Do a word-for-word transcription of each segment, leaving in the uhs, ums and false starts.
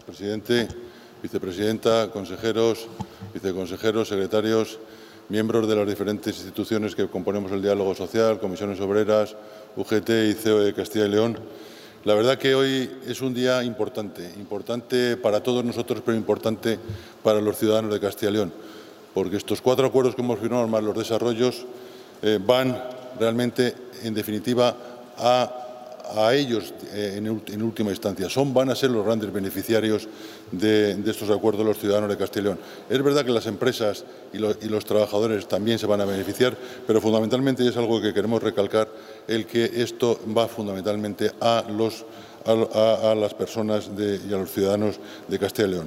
presidente, vicepresidenta, consejeros, viceconsejeros, secretarios, miembros de las diferentes instituciones que componemos el diálogo social, comisiones obreras, U G T y C E O de Castilla y León. La verdad que hoy es un día importante, importante para todos nosotros, pero importante para los ciudadanos de Castilla y León, porque estos cuatro acuerdos que hemos firmado, más los desarrollos, eh, van realmente, en definitiva, a a ellos eh, en, en última instancia. Son, van a ser los grandes beneficiarios de, de estos acuerdos los ciudadanos de Castilla y León. Es verdad que las empresas y, lo, y los trabajadores también se van a beneficiar, pero fundamentalmente, y es algo que queremos recalcar, el que esto va fundamentalmente a, los, a, a las personas de, y a los ciudadanos de Castilla y León.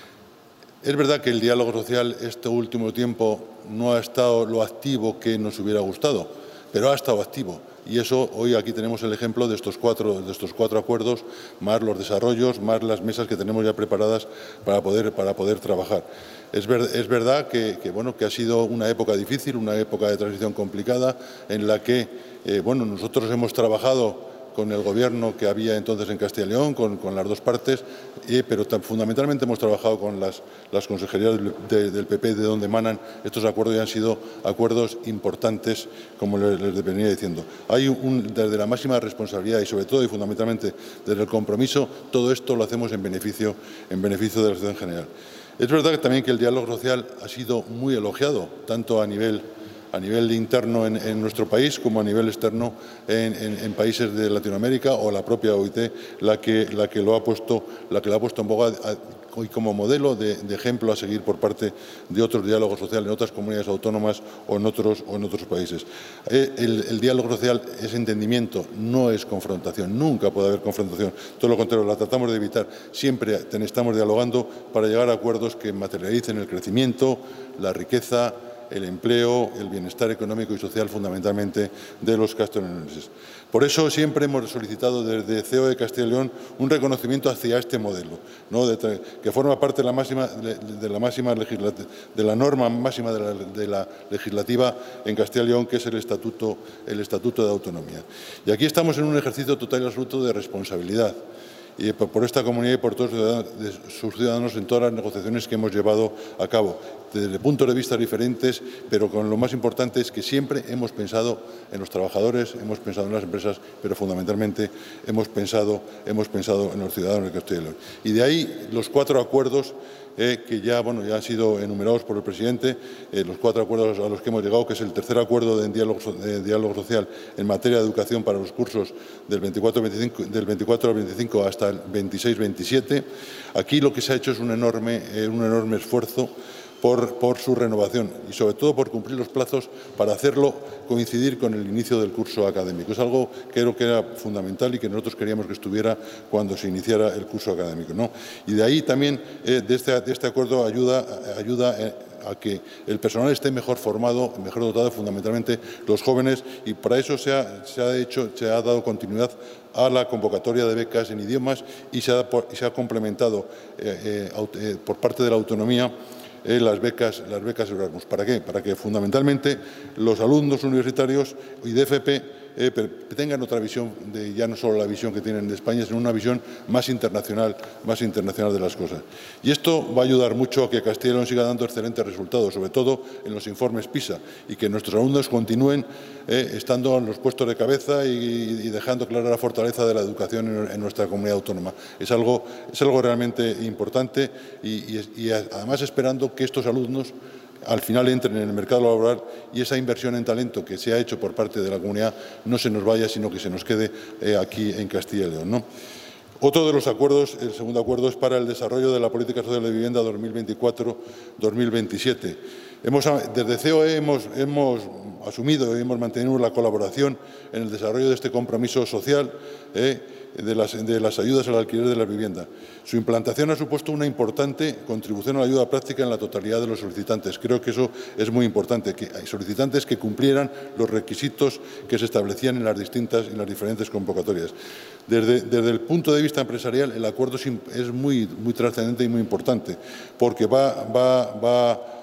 Es verdad que el diálogo social este último tiempo no ha estado lo activo que nos hubiera gustado, pero ha estado activo. Y eso, hoy aquí tenemos el ejemplo de estos cuatro, de estos cuatro acuerdos, más los desarrollos, más las mesas que tenemos ya preparadas para poder, para poder trabajar. Es, ver, es verdad que, que, bueno, que ha sido una época difícil, una época de transición complicada, en la que eh, bueno, nosotros hemos trabajado con el Gobierno que había entonces en Castilla y León, con, con las dos partes, eh, pero tan, fundamentalmente hemos trabajado con las, las consejerías de, del P P, de donde emanan estos acuerdos, y han sido acuerdos importantes, como les, les venía diciendo. Hay un, desde la máxima responsabilidad y, sobre todo y fundamentalmente, desde el compromiso, todo esto lo hacemos en beneficio, en beneficio de la sociedad en general. Es verdad que también que el diálogo social ha sido muy elogiado, tanto a nivel a nivel interno en, en nuestro país como a nivel externo en, en, en países de Latinoamérica, o la propia O I T la que, la que lo ha puesto, la que lo ha puesto en boga y como modelo de, de ejemplo a seguir por parte de otros diálogos sociales en otras comunidades autónomas o en otros, o en otros países. El, el diálogo social es entendimiento, no es confrontación, nunca puede haber confrontación, todo lo contrario, la tratamos de evitar, siempre estamos dialogando para llegar a acuerdos que materialicen el crecimiento, la riqueza, el empleo, el bienestar económico y social, fundamentalmente, de los castellanoenses. Por eso siempre hemos solicitado desde C E O de Castilla y León un reconocimiento hacia este modelo, ¿no? de, que forma parte de la máxima, de, de la, máxima de la norma máxima de la, de la legislativa en Castilla y León, que es el Estatuto, el Estatuto de Autonomía. Y aquí estamos en un ejercicio total y absoluto de responsabilidad, y por esta comunidad y por todos sus ciudadanos en todas las negociaciones que hemos llevado a cabo, desde puntos de vista diferentes, pero con lo más importante es que siempre hemos pensado en los trabajadores, hemos pensado en las empresas, pero fundamentalmente hemos pensado, hemos pensado en los ciudadanos de Castilla y León. Y de ahí los cuatro acuerdos eh, que ya, bueno, ya han sido enumerados por el presidente, eh, los cuatro acuerdos a los que hemos llegado, que es el tercer acuerdo de diálogo, de diálogo social en materia de educación para los cursos del veinticuatro al veinticinco hasta el veintiséis veintisiete. Aquí lo que se ha hecho es un enorme, eh, un enorme esfuerzo Por, por su renovación y, sobre todo, por cumplir los plazos para hacerlo coincidir con el inicio del curso académico. Es algo que creo que era fundamental y que nosotros queríamos que estuviera cuando se iniciara el curso académico, ¿no? Y de ahí también, eh, de, este, de este acuerdo, ayuda, ayuda eh, a que el personal esté mejor formado, mejor dotado, fundamentalmente los jóvenes, y para eso se ha, se ha, hecho, se ha dado continuidad a la convocatoria de becas en idiomas y se ha, y se ha complementado eh, eh, por parte de la autonomía Eh, las becas, las becas Erasmus. ¿Para qué? Para que fundamentalmente los alumnos universitarios y de F P eh, tengan otra visión, de ya no solo la visión que tienen de España, sino una visión más internacional, más internacional de las cosas. Y esto va a ayudar mucho a que Castilla y León siga dando excelentes resultados, sobre todo en los informes PISA, y que nuestros alumnos continúen eh, estando en los puestos de cabeza y, y dejando clara la fortaleza de la educación en, en nuestra comunidad autónoma. Es algo, es algo realmente importante y, y, y además esperando que estos alumnos al final entren en el mercado laboral y esa inversión en talento que se ha hecho por parte de la comunidad no se nos vaya, sino que se nos quede eh, aquí en Castilla y León, ¿no? Otro de los acuerdos, el segundo acuerdo, es para el desarrollo de la política social de vivienda dos mil veinticuatro dos mil veintisiete. Hemos, desde C E O E hemos, hemos asumido y hemos mantenido la colaboración en el desarrollo de este compromiso social eh, de, las, de las ayudas al alquiler de la vivienda. Su implantación ha supuesto una importante contribución a la ayuda práctica en la totalidad de los solicitantes. Creo que eso es muy importante, que hay solicitantes que cumplieran los requisitos que se establecían en las distintas, en las diferentes convocatorias. Desde, desde el punto de vista empresarial, el acuerdo es muy, muy trascendente y muy importante, porque va, va, va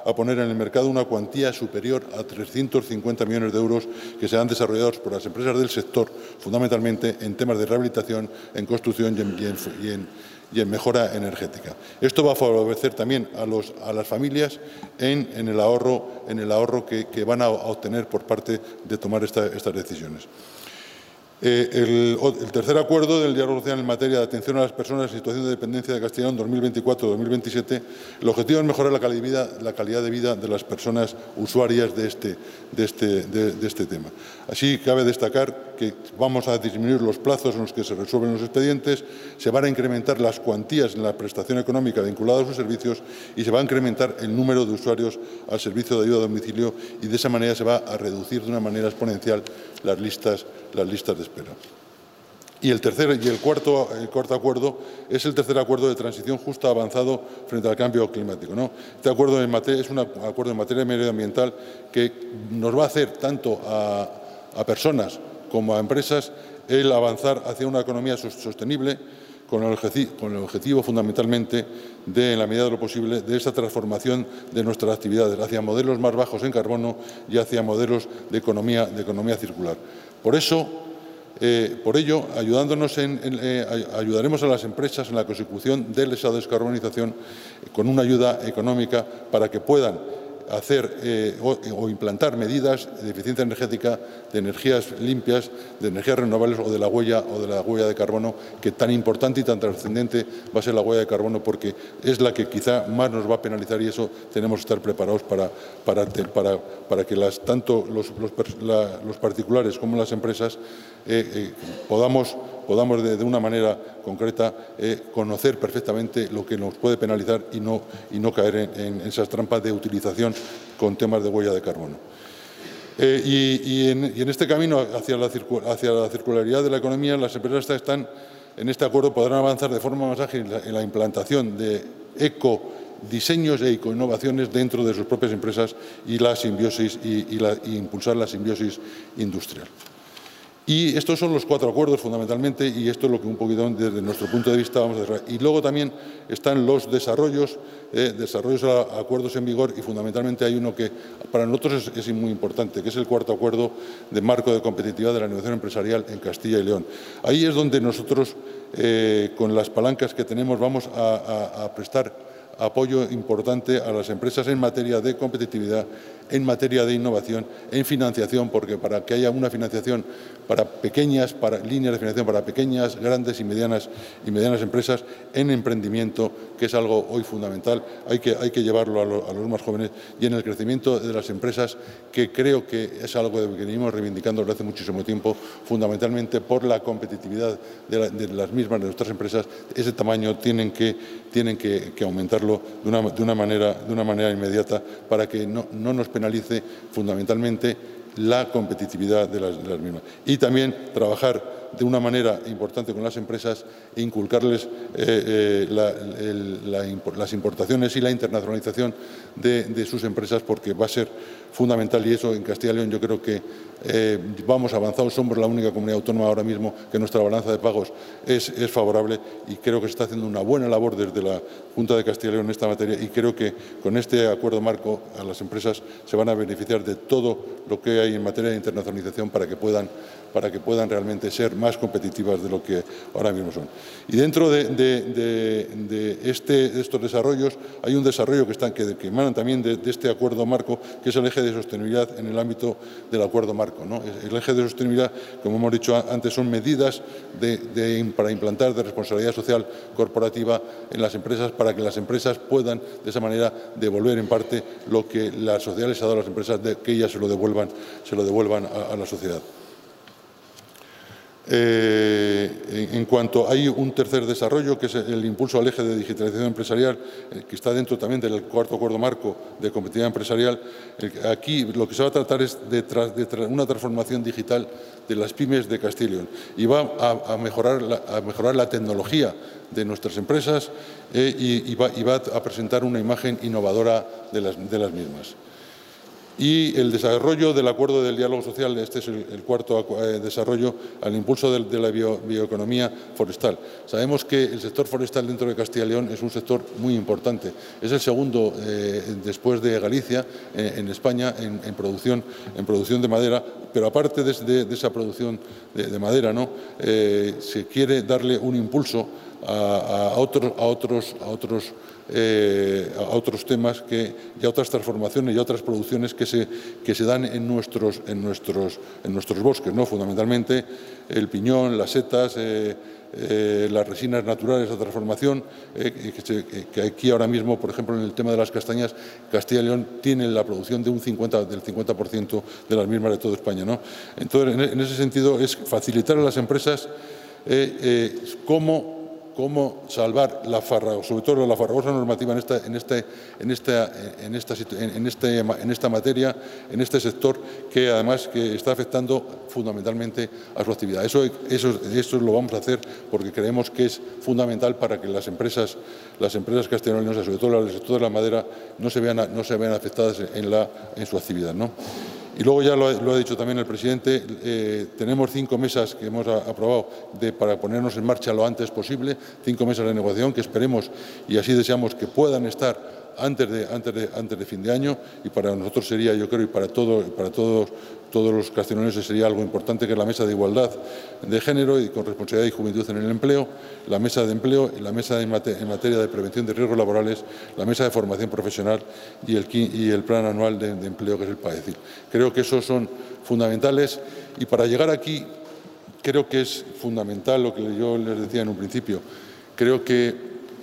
a poner en el mercado una cuantía superior a trescientos cincuenta millones de euros que serán desarrollados por las empresas del sector, fundamentalmente en temas de rehabilitación, en construcción y en, y en, y en, y en mejora energética. Esto va a favorecer también a, los, a las familias en, en el ahorro, en el ahorro que, que van a obtener por parte de tomar esta, estas decisiones. Eh, el, el tercer acuerdo del diálogo social en materia de atención a las personas en situación de dependencia de Castilla y León dos mil veinticuatro dos mil veintisiete, el objetivo es mejorar la calidad de vida, la calidad de, vida de las personas usuarias de este, de, este, de, de este tema. Así, cabe destacar que vamos a disminuir los plazos en los que se resuelven los expedientes, se van a incrementar las cuantías en la prestación económica vinculada a sus servicios y se va a incrementar el número de usuarios al servicio de ayuda a domicilio y de esa manera se va a reducir de una manera exponencial las listas, las listas de espera. Y el tercer y el cuarto, el cuarto acuerdo es el tercer acuerdo de transición justa avanzado frente al cambio climático, ¿no? Este acuerdo en materia, es un acuerdo en materia medioambiental que nos va a hacer tanto a, a personas como a empresas el avanzar hacia una economía sostenible con el, objetivo, con el objetivo fundamentalmente de, en la medida de lo posible, de esta transformación de nuestras actividades hacia modelos más bajos en carbono y hacia modelos de economía, de economía circular. Por eso, Eh, por ello, ayudándonos en, en, eh, ayudaremos a las empresas en la consecución de esa descarbonización eh, con una ayuda económica para que puedan hacer eh, o, o implantar medidas de eficiencia energética, de energías limpias, de energías renovables o de la huella o de la huella de carbono, que tan importante y tan trascendente va a ser la huella de carbono, porque es la que quizá más nos va a penalizar y eso tenemos que estar preparados para, para, para, para que las, tanto los, los, la, los particulares como las empresas eh, eh, podamos, podamos de, de una manera concreta eh, conocer perfectamente lo que nos puede penalizar y no, y no caer en, en esas trampas de utilización con temas de huella de carbono. Eh, y, y, en, y en este camino hacia la, hacia la circularidad de la economía, las empresas están, en este acuerdo podrán avanzar de forma más ágil en la, en la implantación de ecodiseños e ecoinnovaciones dentro de sus propias empresas y la simbiosis y, y, la, y impulsar la simbiosis industrial. Y estos son los cuatro acuerdos fundamentalmente y esto es lo que un poquito desde nuestro punto de vista vamos a cerrar. Y luego también están los desarrollos, eh, desarrollos a acuerdos en vigor y fundamentalmente hay uno que para nosotros es, es muy importante, que es el cuarto acuerdo de marco de competitividad de la innovación empresarial en Castilla y León. Ahí es donde nosotros, eh, con las palancas que tenemos, vamos a, a, a prestar apoyo importante a las empresas en materia de competitividad, en materia de innovación, en financiación, porque para que haya una financiación para pequeñas, para líneas de financiación para pequeñas, grandes y medianas y medianas empresas, en emprendimiento, que es algo hoy fundamental, hay que, hay que llevarlo a, lo, a los más jóvenes, y en el crecimiento de las empresas, que creo que es algo que venimos reivindicando desde hace muchísimo tiempo, fundamentalmente por la competitividad de, la, de las mismas, de nuestras empresas. Ese tamaño tienen que, tienen que, que aumentarlo de una, de, una manera, de una manera inmediata para que no, no nos penalice fundamentalmente la competitividad de las, de las mismas. Y también trabajar de una manera importante con las empresas e inculcarles eh, eh, la, el, la, las importaciones y la internacionalización de, de sus empresas, porque va a ser fundamental, y eso en Castilla y León yo creo que eh, vamos avanzados, somos la única comunidad autónoma ahora mismo que nuestra balanza de pagos es, es favorable, y creo que se está haciendo una buena labor desde la Junta de Castilla y León en esta materia, y creo que con este acuerdo marco a las empresas se van a beneficiar de todo lo que hay en materia de internacionalización para que puedan, para que puedan realmente ser más competitivas de lo que ahora mismo son. Y dentro de, de, de, de, este, de estos desarrollos hay un desarrollo que, están, que, que emanan también de, de este acuerdo marco, que es el eje de sostenibilidad en el ámbito del acuerdo marco, ¿no? El eje de sostenibilidad, como hemos dicho antes, son medidas de, de, para implantar de responsabilidad social corporativa en las empresas, para que las empresas puedan de esa manera devolver en parte lo que la sociedad les ha dado a las empresas, de, que ellas se lo devuelvan, se lo devuelvan a, a la sociedad. Eh, en cuanto hay un tercer desarrollo, que es el impulso al eje de digitalización empresarial, eh, que está dentro también del cuarto acuerdo marco de competitividad empresarial, eh, aquí lo que se va a tratar es de, tra de tra una transformación digital de las pymes de Castilla y León, y va a, a, mejorar, la, a mejorar la tecnología de nuestras empresas eh, y, y, va, y va a presentar una imagen innovadora de las, de las mismas. Y el desarrollo del acuerdo del diálogo social, este es el, el cuarto eh, desarrollo, al impulso de, de la bio, bioeconomía forestal. Sabemos que el sector forestal dentro de Castilla y León es un sector muy importante. Es el segundo, eh, después de Galicia, eh, en España, en, en, producción, en producción de madera, pero aparte de, de, de esa producción de, de madera, ¿no? eh, se quiere darle un impulso a, a, otro, a otros, a otros Eh, a otros temas que, y a otras transformaciones y a otras producciones que se, que se dan en nuestros, en nuestros, en nuestros bosques, ¿no? Fundamentalmente el piñón, las setas, eh, eh, las resinas naturales, la transformación, eh, que, se, que aquí ahora mismo, por ejemplo, en el tema de las castañas, Castilla y León tiene la producción de un cincuenta, del cincuenta por ciento de las mismas de toda España, ¿no? Entonces, en, en ese sentido, es facilitar a las empresas eh, eh, cómo cómo salvar la farra, sobre todo la farragosa normativa en esta, en este, en esta, en esta, en este, en esta materia, en este sector, que además que está afectando fundamentalmente a su actividad. Eso, eso, eso lo vamos a hacer porque creemos que es fundamental para que las empresas, las empresas castellanoleonesas, sobre todo el sector de la madera, no se vean, no se vean afectadas en, la, en su actividad, ¿no? Y luego ya lo ha, lo ha dicho también el presidente, eh, tenemos cinco mesas que hemos a, aprobado de, para ponernos en marcha lo antes posible, cinco mesas de negociación que esperemos y así deseamos que puedan estar antes de, antes de, antes de fin de año, y para nosotros sería, yo creo, y para, todo, para todos, todos los castellanoleoneses sería algo importante, que es la mesa de igualdad de género y con responsabilidad y juventud en el empleo, la mesa de empleo, la mesa en materia de prevención de riesgos laborales, la mesa de formación profesional y el, y el plan anual de, de empleo, que es el PAECIL. Creo que esos son fundamentales, y para llegar aquí creo que es fundamental lo que yo les decía en un principio. Creo que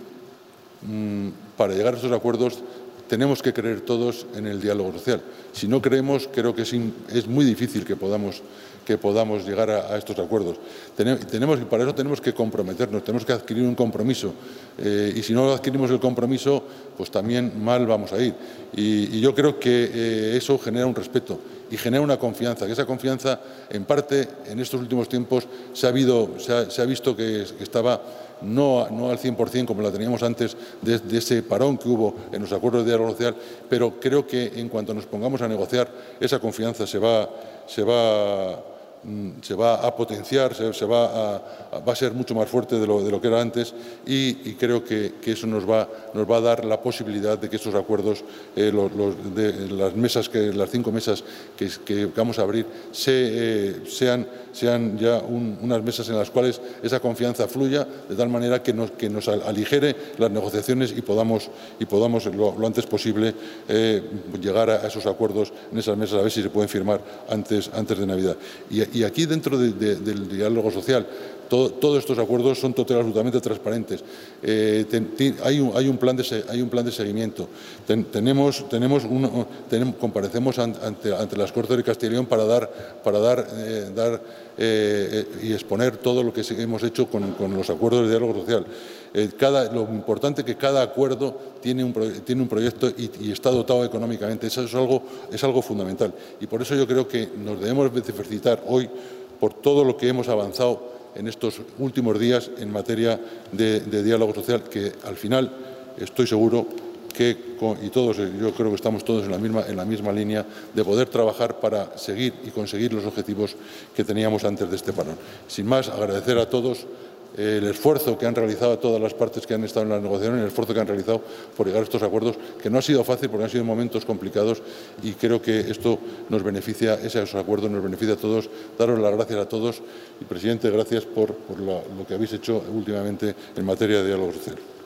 mmm, para llegar a estos acuerdos tenemos que creer todos en el diálogo social. Si no creemos, creo que es, in, es muy difícil que podamos, que podamos llegar a, a estos acuerdos. Tenemos, tenemos, y para eso tenemos que comprometernos, tenemos que adquirir un compromiso. Eh, y si no adquirimos el compromiso, pues también mal vamos a ir. Y, y yo creo que eh, eso genera un respeto y genera una confianza, que esa confianza, en parte, en estos últimos tiempos, se ha, habido, se ha, se ha visto que, que estaba no, no al cien por cien como la teníamos antes de, de ese parón que hubo en los acuerdos de diálogo social, pero creo que en cuanto nos pongamos a negociar, esa confianza se va, se va, se va a potenciar, se, se va, a, a, va a ser mucho más fuerte de lo, de lo que era antes, y, y creo que, que eso nos va, nos va a dar la posibilidad de que estos acuerdos, eh, los, los, de las mesas, que, las cinco mesas que, que vamos a abrir, se, eh, sean, sean ya un, unas mesas en las cuales esa confianza fluya de tal manera que nos, que nos aligere las negociaciones y podamos, y podamos lo, lo antes posible eh, llegar a esos acuerdos en esas mesas, a ver si se pueden firmar antes, antes de Navidad. Y, y aquí, dentro de, de, del diálogo social, todo, todos estos acuerdos son total, absolutamente transparentes. Eh, ten, ten, hay, un, hay, un plan de, hay un plan de seguimiento. Ten, tenemos, tenemos un, tenemos, comparecemos ante, ante las Cortes de Castilla y León para dar, para dar, eh, dar eh, y exponer todo lo que hemos hecho con, con los acuerdos de diálogo social. Eh, cada, lo importante es que cada acuerdo tiene un, tiene un proyecto y, y está dotado económicamente. Eso es algo, es algo fundamental. Y por eso yo creo que nos debemos felicitar hoy por todo lo que hemos avanzado en estos últimos días en materia de, de diálogo social, que al final estoy seguro que, y todos, yo creo que estamos todos en la misma, en la misma línea de poder trabajar para seguir y conseguir los objetivos que teníamos antes de este parón. Sin más, agradecer a todos el esfuerzo que han realizado todas las partes que han estado en las negociaciones, el esfuerzo que han realizado por llegar a estos acuerdos, que no ha sido fácil porque han sido momentos complicados, y creo que esto nos beneficia, esos acuerdos nos beneficia a todos. Daros las gracias a todos y, presidente, gracias por, por la, lo que habéis hecho últimamente en materia de diálogo social.